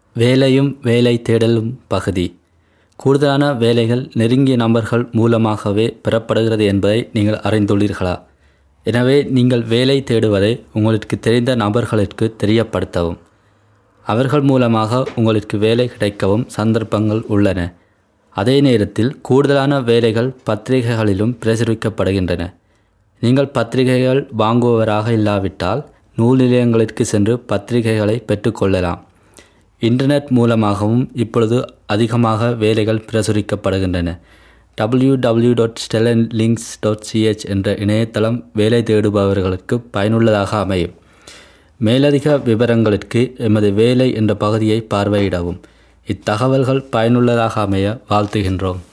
வேலையும் வேலை தேடலும் பகுதி. கூடுதலான வேலைகள் நெருங்கிய நபர்கள் மூலமாகவே பெறப்படுகிறது என்பதை நீங்கள் அறிந்துள்ளீர்களா? எனவே நீங்கள் வேலை தேடுவதை உங்களுக்கு தெரிந்த நபர்களுக்கு தெரியப்படுத்தவும். அவர்கள் மூலமாக உங்களுக்கு வேலை கிடைக்கவும் சந்தர்ப்பங்கள் உள்ளன. அதே நேரத்தில் கூடுதலான வேலைகள் பத்திரிகைகளிலும் பிரசுரிக்கப்படுகின்றன. நீங்கள் பத்திரிகைகள் வாங்குபவராக இல்லாவிட்டால் நூல் நிலையங்களுக்கு சென்று பத்திரிகைகளை பெற்றுக்கொள்ளலாம். இன்டர்நெட் மூலமாகவும் இப்பொழுது அதிகமாக வேலைகள் பிரசுரிக்கப்படுகின்றன. www.stellenlinks.ch என்ற இணையதளம் வேலை தேடுபவர்களுக்கு பயனுள்ளதாக அமையும். மேலதிக விவரங்களுக்கு எமது வேலை என்ற பகுதியை பார்வையிடவும். இத்தகவல்கள் பயனுள்ளதாக அமைய வாழ்த்துகின்றோம்.